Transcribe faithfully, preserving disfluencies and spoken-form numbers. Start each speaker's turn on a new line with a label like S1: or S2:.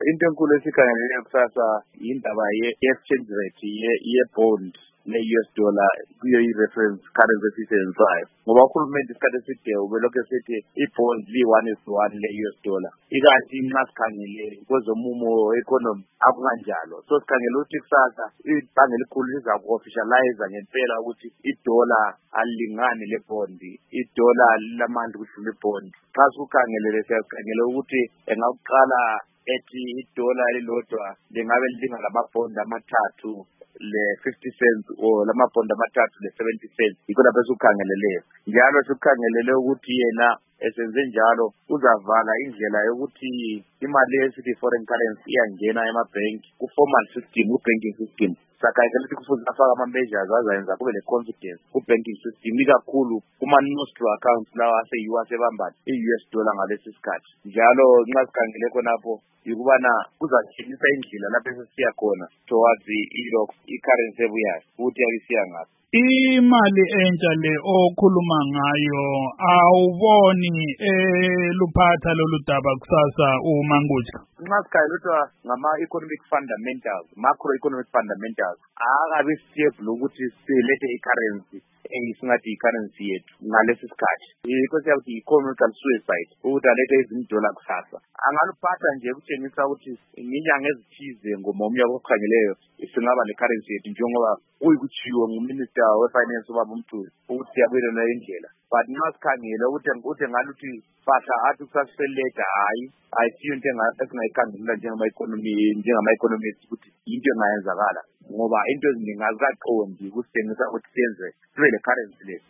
S1: Into enkulu esikhangele kusasa indaba ye-exchange rate ye-bond ne-U S dollar kuyo i-reference currency esiyisebenzisayo. Ngoba uhulumende isikhathi eside ubelokhu esithi i-bond li-one is to one le-U S dollar. Ikanti nxa sikhangele kwezomumo economy akunganjalo. So sikhangele ukuthi kusasa ibhange elikhulu liza ku-officialize ngempela ukuthi i-dollar alilingani le-bond, i-dollar lilamandla ukudlula i-bond. Xa sikukhangelele siyakhangela ukuthi engakuqala ethi i-dollar elilodwa lingabe lidinga lamabond amathathu le-fifty cents or lamabond amathathu le-seventy cents. Yikho lapho esikukhangeleleyo. Njalo sikukhangelele ukuthi yena esenze njalo uzavala indlela yokuthi imali esithi foreign currency iyangena emabhenki ku-formal system, ku-banking system. Sakhangela ukuthi kufuze afake ama-measures azayenza kube le-confidence ku-banking system, ikakhulu kuma-nostro accounts lawa aseyiwo asebambani i-U S dollar ngalesi sikhathi. Njalo nxa sikhangele khonapho yikubana kuzatshengisa indlela lapho esisiya khona towards i-currency ebuyayo ukuthi yakisiya ngaphi.
S2: Imali entsha le okhuluma ngayo awuboni eluphatha lolu daba kusasa uMangutshka?
S1: Nxa sikhangele ukuthi ngama-economic fundamentals, macroeconomic fundamentals, akabi stable ukuthi silethe i-currency eyisingathi i-currency yethu ngalesi sikhathi. Yikho siyakuthi i-economical suicide ukuthi alethe izindollar kusasa. Angaluphatha nje kutshengisa ukuthi ngenyanga ezithize ngoma umnyaka okhangeleyo singaba le-currency yethu njengoba kuyikutshiwo nguminister we-finance ubaba uMthuli ukuthi siyabuyela indlela. But nxa sikhangele ukuthi ukuthi ngaluthi fahla athi kusasiseleta, hayi ayisiyo into esingayikhangelela njengama-economy njengama-economists ukuthi into engayenzakala ngoba into eziningi azikaqondi kusitshengisa ukuthi senze sibe le-currency lethu.